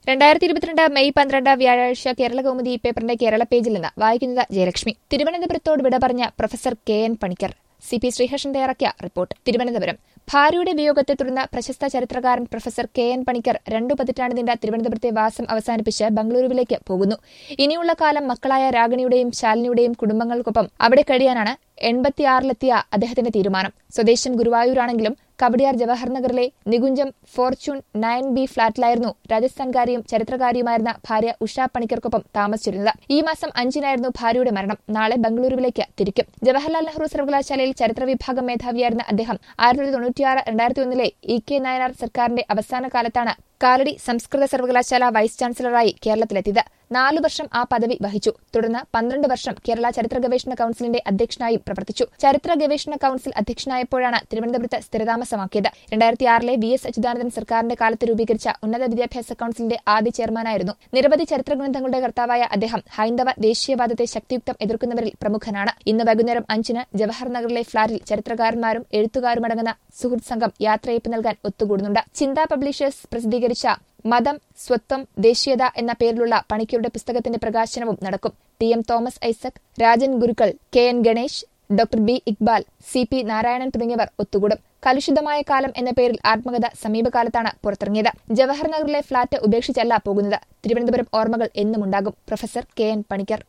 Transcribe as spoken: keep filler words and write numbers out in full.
രണ്ടായിരത്തി ഇരുപത്തിരണ്ട് മെയ് പന്ത്രണ്ട് വ്യാഴാഴ്ച കേരളകൗമുദി പേപ്പറിന്റെ കേരള പേജിൽ നിന്ന് വായിക്കുന്നത് ജയലക്ഷ്മി. തിരുവനന്തപുരത്തോട് വിട പറഞ്ഞ professor K N Panicker. C P Sreeharshan തയ്യാറാക്കിയ റിപ്പോർട്ട്. തിരുവനന്തപുരം. ഭാര്യയുടെ വിയോഗത്തെ തുടർന്ന് പ്രശസ്ത ചരിത്രകാരൻ പ്രൊഫസർ കെ എൻ പണിക്കർ രണ്ടു പതിറ്റാണ്ട് നീണ്ട തിരുവനന്തപുരത്തെ വാസം അവസാനിപ്പിച്ച് ബംഗളൂരുവിലേക്ക് പോകുന്നു. ഇനിയുള്ള കാലം മക്കളായ രാഗിണിയുടെയും ശാലിനിയുടെയും കുടുംബങ്ങൾക്കൊപ്പം അവിടെ കഴിയാനാണ് എൺപത്തിയാറിലെത്തിയ അദ്ദേഹത്തിന്റെ തീരുമാനം. സ്വദേശം ഗുരുവായൂരാണെങ്കിലും കവടിയാർ ജവഹർ നഗറിലെ നികുഞ്ചം ഫോർച്യൂൺ നയൻ ബി ഫ്ളാറ്റിലായിരുന്നു രാജസ്ഥാൻകാരിയും ചരിത്രകാരിയുമായിരുന്ന ഭാര്യ ഉഷ പണിക്കർക്കൊപ്പം താമസിച്ചിരുന്നത്. ഈ മാസം അഞ്ചിനായിരുന്നു ഭാര്യയുടെ മരണം. നാളെ ബംഗളൂരുവിലേക്ക് തിരിക്കും. ജവഹർലാൽ നെഹ്റു സർവകലാശാലയിൽ ചരിത്ര വിഭാഗം മേധാവിയായിരുന്ന അദ്ദേഹം ആയിരത്തി തൊള്ളായിരത്തി തൊണ്ണൂറ്റിയാറ് രണ്ടായിരത്തി ഒന്നിലെ ഇ കെ നായനാർ സർക്കാരിന്റെ അവസാന കാലത്താണ് കാലടി സംസ്കൃത സർവകലാശാല വൈസ് ചാൻസലറായി കേരളത്തിലെത്തിയത്. നാലു വർഷം ആ പദവി വഹിച്ചു. തുടർന്ന് പന്ത്രണ്ട് വർഷം കേരള ചരിത്ര ഗവേഷണ കൌൺസിലിന്റെ അധ്യക്ഷനായും പ്രവർത്തിച്ചു. ചരിത്ര ഗവേഷണ കൌൺസിൽ അധ്യക്ഷനായപ്പോഴാണ് തിരുവനന്തപുരത്ത് സ്ഥിരതാമസമാക്കിയത്. രണ്ടായിരത്തി ആറിലെ വി എസ് അച്യുതാനന്ദൻ സർക്കാരിന്റെ കാലത്ത് രൂപീകരിച്ച ഉന്നത വിദ്യാഭ്യാസ കൌൺസിലിന്റെ ആദ്യ ചെയർമാനായിരുന്നു. നിരവധി ചരിത്ര ഗ്രന്ഥങ്ങളുടെ കർത്താവായ അദ്ദേഹം ഹൈന്ദവ ദേശീയവാദത്തെ ശക്തിയുക്തം എതിർക്കുന്നവരിൽ പ്രമുഖനാണ്. ഇന്ന് വൈകുന്നേരം അഞ്ചിന് ജവഹർ നഗറിലെ ഫ്ളാറ്റിൽ ചരിത്രകാരന്മാരും എഴുത്തുകാരുമടങ്ങുന്ന സുഹൃത്ത് സംഘം യാത്രയയപ്പ് നൽകാൻ ഒത്തുകൂടുന്നുണ്ട്. ചിന്ത പബ്ലിഷേഴ്സ് പ്രസിദ്ധീകരിച്ച മതം, സ്വത്വം, ദേശീയത എന്ന പേരിലുള്ള പണിക്കരുടെ പുസ്തകത്തിന്റെ പ്രകാശനവും നടക്കും. T M Thomas Isaac, Rajan Gurukkal, K N Ganesh, doctor B Iqbal, C P Narayanan തുടങ്ങിയവർ ഒത്തുകൂടും. കലുഷിതമായ കാലം എന്ന പേരിൽ ആത്മകഥ സമീപകാലത്താണ് പുറത്തിറങ്ങിയത്. ജവഹർ നഗറിലെ ഫ്ളാറ്റ് ഉപേക്ഷിച്ചല്ല പോകുന്നത്. തിരുവനന്തപുരം ഓർമ്മകൾ എന്നുമുണ്ടാകും. Professor K N Panicker.